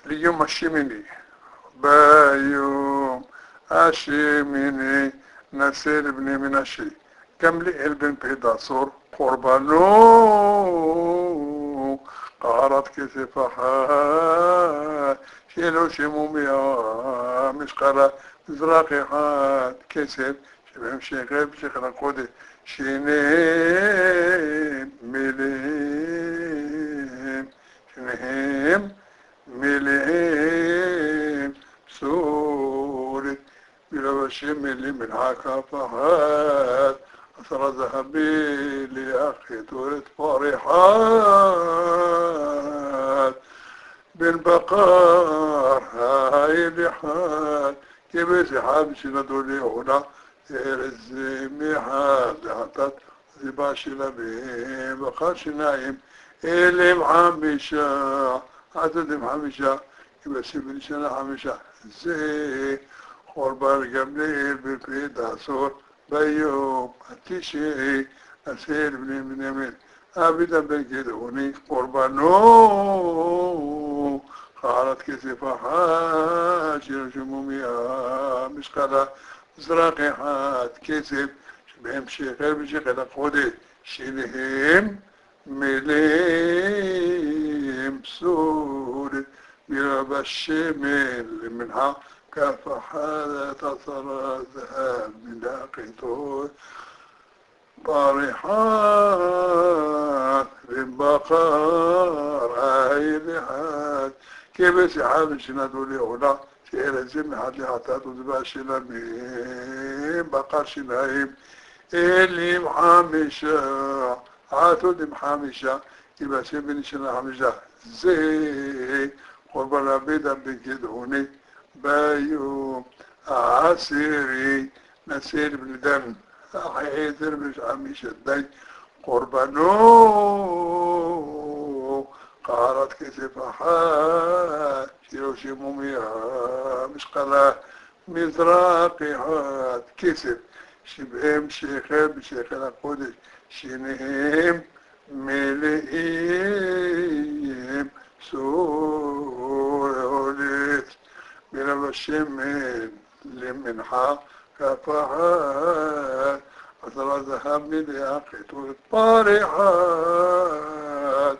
اليوم الشميني بيوم الشميني نسير ابني من الشي كم لقلب بيدا صور قربانو قارت كسفحات شيلو شموميا مش قرا زراقي حات كسب شبهم شيخ بشيخ القودي شينيم مليم شنهم مليم سوري بلا شملي من عكافات أثر ذهبي لأخي تورد فرحات بالبقار هاي لحال كيف سحاب شندولي هنا يرزمي حال حتى زباش لبي بقاش نايم إلي محمشة عدد محمشة كيف سيبني سنة حمشة زي خربار قبلي بالبيت عصور بيوم التشي أسير بني من يمين أبدا بكدوني قربانو خالت كسفحات شموميا مشقلة زراقحات كسب شبهم شيخير بشيخير قودي شينهم مليم سوري بيرب الشمل منها كفحات تصر ذهب من لاقيته طارحات بالبقار عينحات كيف سحاب شنادو لي هنا شير زم حد حتى تزباش لمين بقار شنايم اللي محامشة عاتود محامشة كيف سيبني شنا حمشة زي قربنا بيدا بكدهوني بايوم عسيري نسير بلدن حيثر مش عميش الدين قربانو قارت كسفحات شيروشي موميا مش قلا مزراقحات كسف شبهم شيخين بشيخين القدس شينهم ملئيم سولت من الشمل لمنحا كفحات أثر ذهب لأخيط الطارحات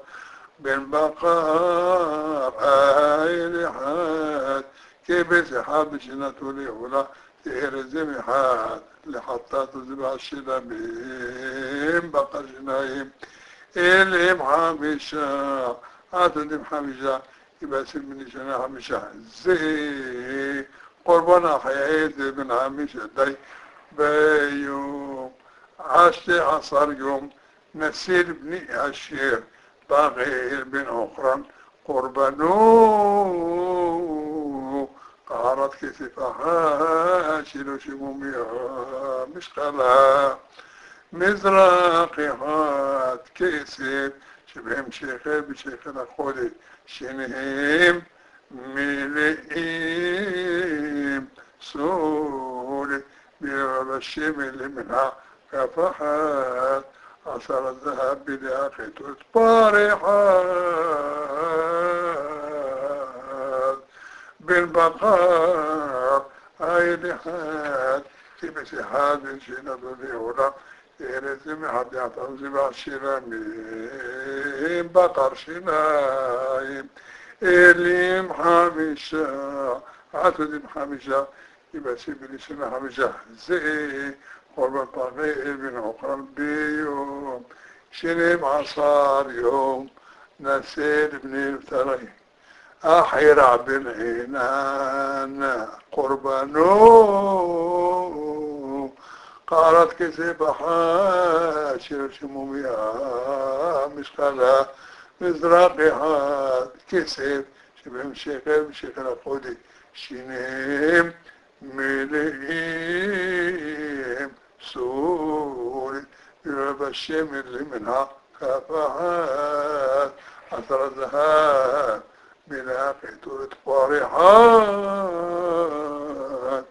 بالبقار عينحات كيف سحاب شنة لهلا تهرزم حات لحتى تزبع الشلمين بقر شنايم إلي محامشة عدد محامشة يبقى من شنا حمشة زي قربنا حياة من حمشة داي بيوم عشت عصر يوم نسير بني الشير طاغير بن أخرى قربانو قارت كسفحات شيلو شموميا مش قلا مزراقحات كسف شبهم شيخي بشيخنا خودي شنهم ملئيم سوري بيرب الشمل منها كفحات أثر الذهب بلاقيت طارحات بالبقار عينحات كيف سحاب شنة لهنا يرزم حد يعتنزم الشرامين بقر شنايم إلي محامشة عتد محامشة يبقى سيبني سنة حمشة زي قرب طغير من عقر بيوم شنم عصار يوم نسير بن الفتري أحير بالعنان قربانو قالت كسفحات شموميا مش قلا مزراقحات كسف شبهم شيخين بشيخين القودي شنهم ملئيم سوري يرب الشمل منها كفحات أثر الذهب بلاقيت طارحات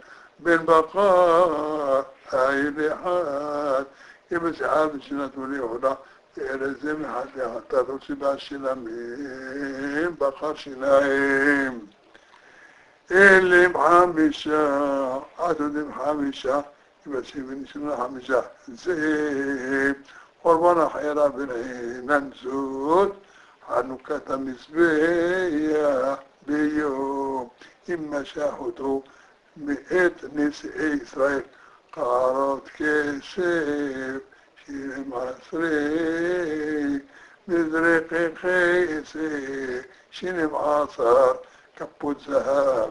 بالبقاء هاي لحات يبس عاب سنة لهنا ארז מחד לאחת לא סיבה שלמים בחר שיניים אלים חמישה עתודים חמישה יבשים ונשנה חמישה זה קורבן החיירה בנהינן זאת חנוכת המזבח ביום אם משך אותו מאת נשיאי ישראל קערות כסף 12 מזרקי כסף 12 כפות זהב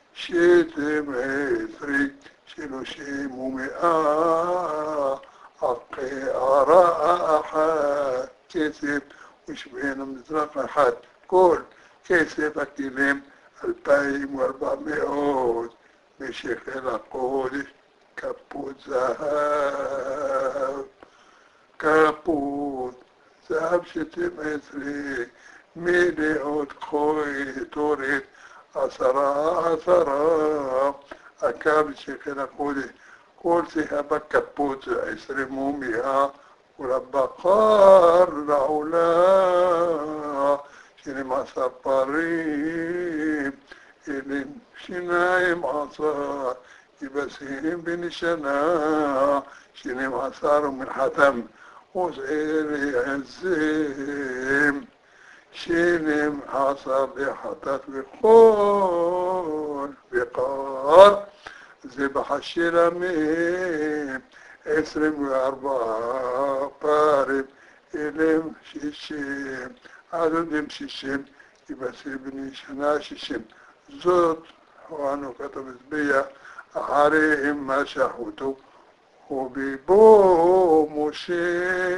12 שלושים ומאה קערה אחת כסף ושבין המזרח אחד כל כסף הכלים 2,400 משקל הקודש כפות זהב כפות זהב 12 מלאות קטורת 10 הקו בשקל הקודש כל זהב הכפות 20 ומאה ולבקר לעולה 12 פרים אלים 12 יבשים בנשנה 12 ומנחתם וזעיר עזים 12 בחטאת וחול וקר זה בחשילמים 24 פרים אלים 60 עדודים 60 יבשים בנשנה 60 זאת חנוכת המזבח אחריהם משך אותו וביבוא משה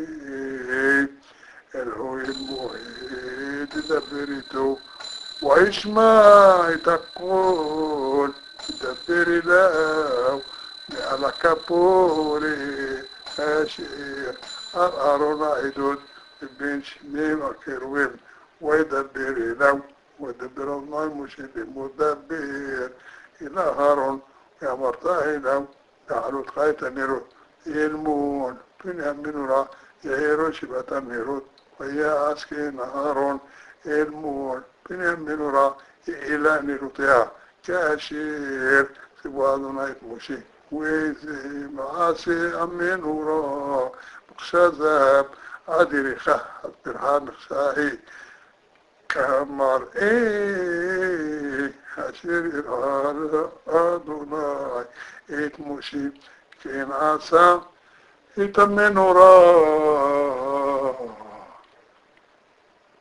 אלוהים מועד לדבר איתו וישמע את הקול ידבר אליו מעל הכפורת אשר על ארון העדות ובין שני הקרובים וידבר אליו וידבר אדוני משה למדבר אל אהרון ואמרת אליו לעלותך את הנרות ילמון פני המנורה יאירו שבעת הנרות ויעש כן אהרון ילמון פני המנורה יעילה נרותיה כאשר ציווה אדוני את משה וזה מעשה המנורה בקשה זהב עד יריחה עד פרחה מכסה היא כמראה אשר הראה אדוני את משה כן עשה את המנורה